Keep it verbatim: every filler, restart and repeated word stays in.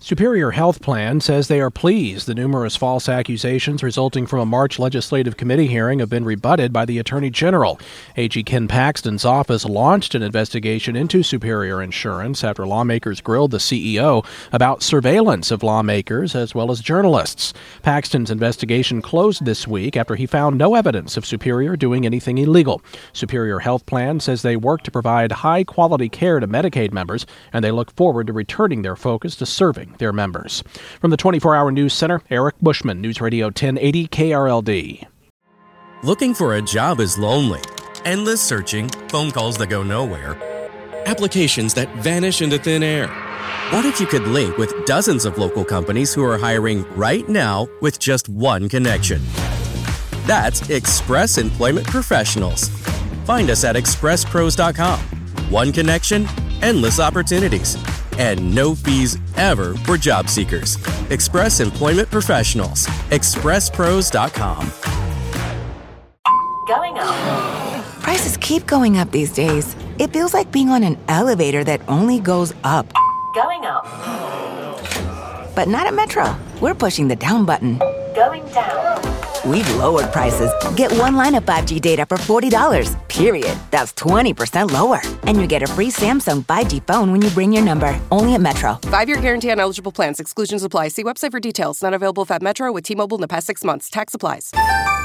Superior Health Plan says they are pleased the numerous false accusations resulting from a March legislative committee hearing have been rebutted by the Attorney General. A G Ken Paxton's office launched an investigation into Superior Insurance after lawmakers grilled the C E O about surveillance of lawmakers as well as journalists. Paxton's investigation closed this week after he found no evidence of Superior doing anything illegal. Superior Health Plan says they work to provide high-quality care to Medicaid members, and they look forward to returning their focus to serving their members. From the twenty-four hour News Center, Eric Bushman, News Radio ten eighty K R L D. Looking for a job is lonely. Endless searching, phone calls that go nowhere, applications that vanish into thin air. What if you could link with dozens of local companies who are hiring right now with just one connection? That's Express Employment Professionals. Find us at express pros dot com. One connection, endless opportunities, and no fees ever for job seekers. Express Employment Professionals. express pros dot com. Going up. Prices keep going up these days. It feels like being on an elevator that only goes up. Going up. But not at Metro. We're pushing the down button. Going down. We've lowered prices. Get one line of five G data for forty dollars, period. That's twenty percent lower. And you get a free Samsung five G phone when you bring your number. Only at Metro. Five-year guarantee on eligible plans. Exclusions apply. See website for details. Not available if at Metro with T-Mobile in the past six months. Tax applies.